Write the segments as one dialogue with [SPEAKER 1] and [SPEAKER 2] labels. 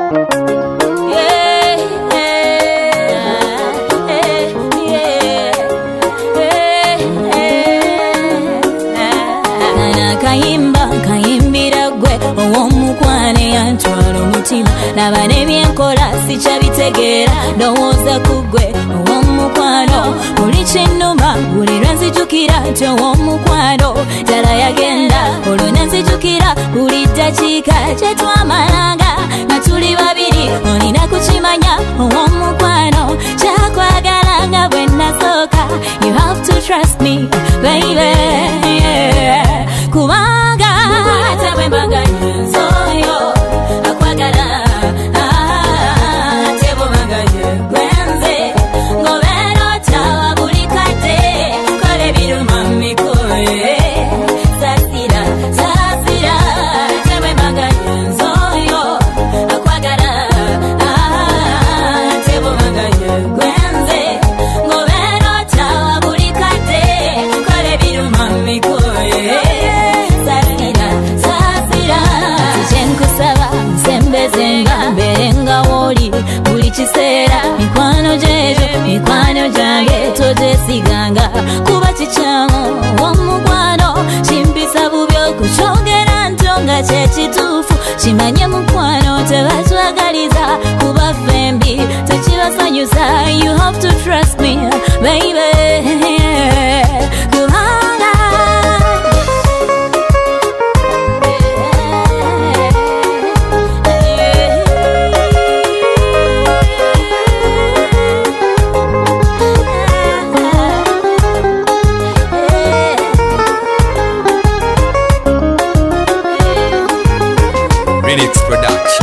[SPEAKER 1] Kayimbira gwe ow'omukwane yantwala omutima naba n'ebyenkola sikyabitegeera ndowooza ku gwe ow'omukwano buli kinnuma buli lwe nzijukira nti ow'omukwano ddala yagenda olwo ne nzijukira buli ddakiika kye twamalanga nga tuli babiri olina kukimanya ow'omukwano kyakwagala nga bwe nasooka you have to trust me baby kubanga mukwata bwe mbaganye nsoyo akwagala tebo mbaganye gwenze ngobeera otawa buli kate kole biruma mikoye sasira tebo mbaganye nsoyo akwagala tebo mbaganye gwenze ngobeera otawa buli kate kole biruma mikoye sembezenga mberenga woli buli kiseera mikwano gyejo mikwano gyange togesiganga kuba kikyamu omukwano kimpisa bubi okukyogera ntonga kyekituufu kimanye mukwano tebatwagaliza kuba fembi tekibasanyusa you have to trust me baby
[SPEAKER 2] Minix Production.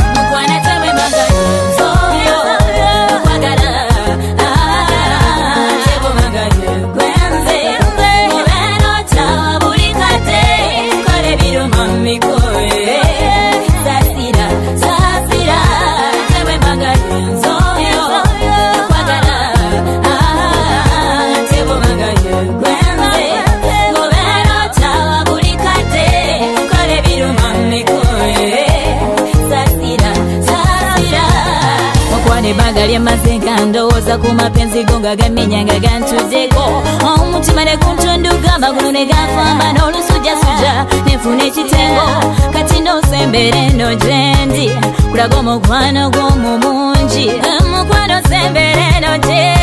[SPEAKER 1] Bagalye mazenga ndowooza ku mapenzi go nga gamenyanga gantuddeko omutima ne kuntundugamba guno ne ganfamba n'olusujjasujja nenfuna ekitengo kati nosembera eno gyendi kulaga omukwano gw'omu mungi mukwano sembera eno gyendi